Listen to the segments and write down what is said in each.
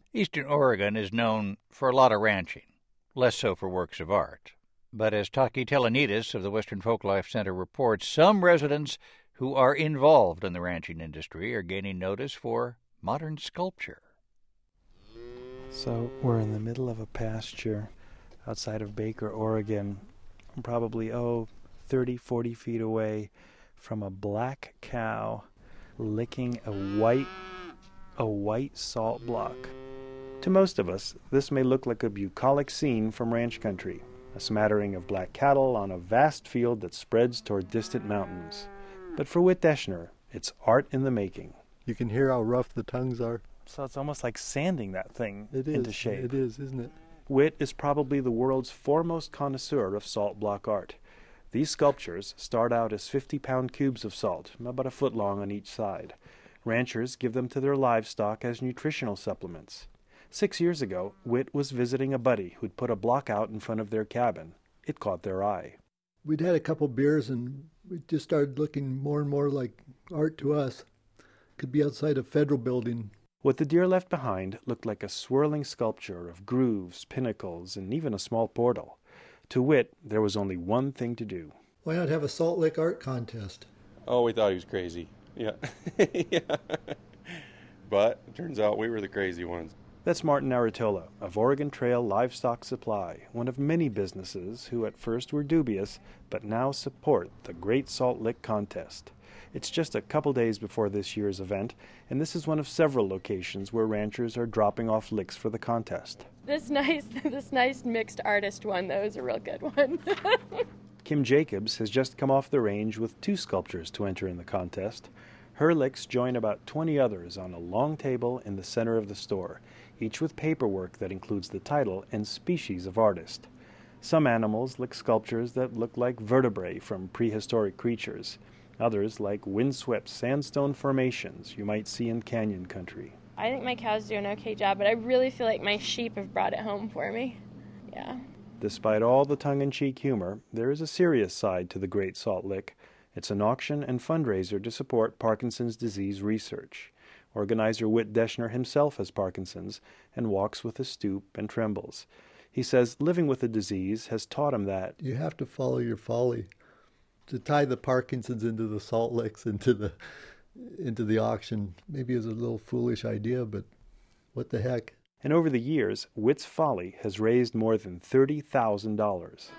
Eastern Oregon is known for a lot of ranching, less so for works of art. But as Taki Telenides of the Western Folklife Center reports, some residents who are involved in the ranching industry are gaining notice for modern sculpture. So we're in the middle of a pasture outside of Baker, Oregon, probably, 30, 40 feet away from a black cow licking a white salt block. To most of us, this may look like a bucolic scene from ranch country, a smattering of black cattle on a vast field that spreads toward distant mountains. But for Whit Deschner, it's art in the making. You can hear how rough the tongues are. So it's almost like sanding that thing into shape. It is, isn't it? Whit is probably the world's foremost connoisseur of salt block art. These sculptures start out as 50-pound cubes of salt, about a foot long on each side. Ranchers give them to their livestock as nutritional supplements. 6 years ago, Whit was visiting a buddy who'd put a block out in front of their cabin. It caught their eye. We'd had a couple beers and we just started looking more and more like art to us. Could be outside a federal building. What the deer left behind looked like a swirling sculpture of grooves, pinnacles, and even a small portal. To Whit, there was only one thing to do. Why not have a Salt Lick art contest? Oh, we thought he was crazy. Yeah. Yeah. But it turns out we were the crazy ones. That's Martin Aratola of Oregon Trail Livestock Supply, one of many businesses who at first were dubious, but now support the Great Salt Lick Contest. It's just a couple days before this year's event, and this is one of several locations where ranchers are dropping off licks for the contest. This nice mixed artist one, though, is a real good one. Kim Jacobs has just come off the range with 2 sculptures to enter in the contest. Her licks join about 20 others on a long table in the center of the store, each with paperwork that includes the title and species of artist. Some animals lick sculptures that look like vertebrae from prehistoric creatures. Others like windswept sandstone formations you might see in canyon country. I think my cows do an okay job, but I really feel like my sheep have brought it home for me. Yeah. Despite all the tongue-in-cheek humor, there is a serious side to the Great Salt Lick. It's an auction and fundraiser to support Parkinson's disease research. Organizer Whit Deschner himself has Parkinson's and walks with a stoop and trembles. He says living with the disease has taught him that You have to follow your folly. To tie the Parkinson's into the Salt Licks, into the auction, maybe is a little foolish idea, but what the heck. And over the years, Whit's folly has raised more than $30,000.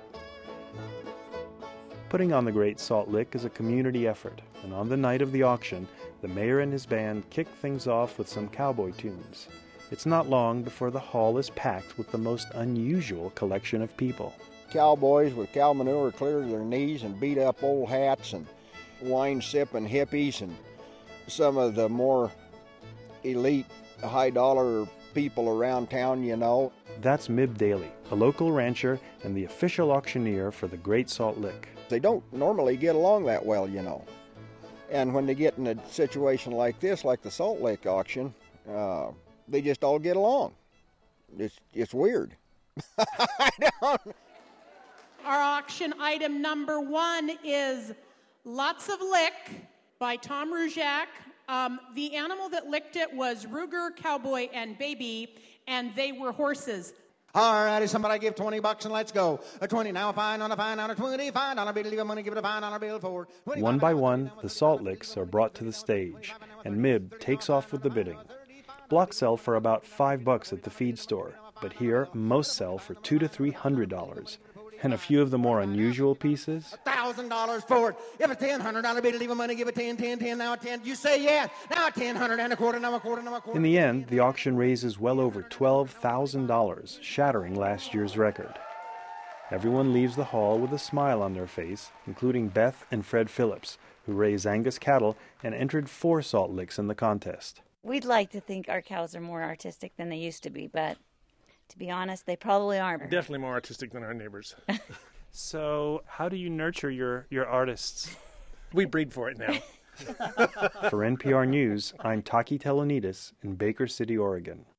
Putting on the Great Salt Lick is a community effort, and on the night of the auction, the mayor and his band kick things off with some cowboy tunes. It's not long before the hall is packed with the most unusual collection of people. Cowboys with cow manure clear to their knees and beat up old hats and wine-sipping hippies and some of the more elite high-dollar people around town, you know. That's Mib Daly, a local rancher and the official auctioneer for the Great Salt Lick. They don't normally get along that well, you know. And when they get in a situation like this, like the Salt Lake auction, they just all get along. It's weird. I don't... Our auction item number 1 is Lots of Lick by Tom Rujak. The animal that licked it was Ruger, Cowboy, and Baby, and they were horses. All righty, somebody give $20 and let's go. A 20, now a fine on a fine on a 20, fine on a bill, leave a money, give it a fine on a bill for. One by one, the salt licks are brought to the stage, and Mib takes off with the bidding. Blocks sell for about $5 at the feed store, but here most sell for $200 to $300. And a few of the more unusual pieces, $1,000 for it. If a $1,000 bill, leave a money, give it 10, 10, 10, now a 10. You say yes. Now a 1,000 and a quarter, now a quarter, now a quarter. In the end, the auction raises well over $12,000, shattering last year's record. Everyone leaves the hall with a smile on their face, including Beth and Fred Phillips, who raise Angus cattle and entered 4 salt licks in the contest. We'd like to think our cows are more artistic than they used to be, but to be honest, they probably aren't. Definitely more artistic than our neighbors. So, how do you nurture your artists? We breed for it now. For NPR News, I'm Taki Telenides in Baker City, Oregon.